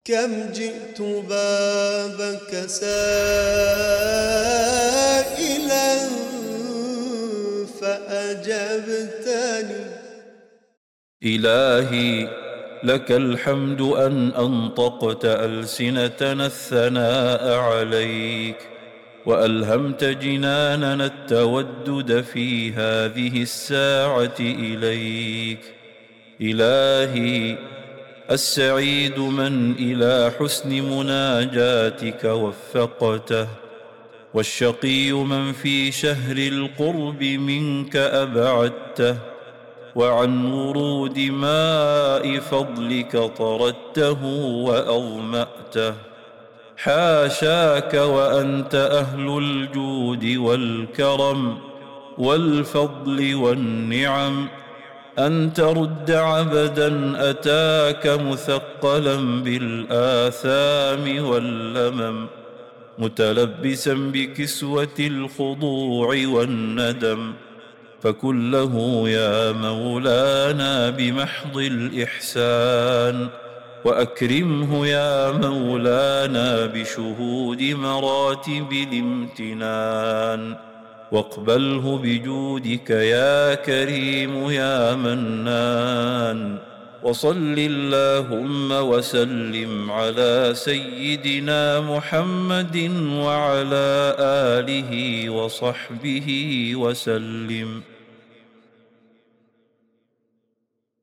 كم جئت بابك سائلا فأجبتني. إلهي لك الحمد أن أنطقت ألسنتنا الثناء عليك، وألهمت جناننا التودد في هذه الساعة إليك. إلهي السعيد من إلى حسن مناجاتك وفقته، والشقي من في شهر القرب منك أبعدته، وعن ورود ماء فضلك طردته وأظمأته. حاشاك وأنت أهل الجود والكرم والفضل والنعم أن ترد عبدا أتاك مثقلا بالآثام واللمم، متلبسا بكسوة الخضوع والندم، فكن له يا مولانا بمحض الإحسان، وأكرمه يا مولانا بشهود مراتب الامتنان، واقبله بجودك يا كريم يا منان. وصل اللهم وسلم على سيدنا محمد وعلى آله وصحبه وسلم.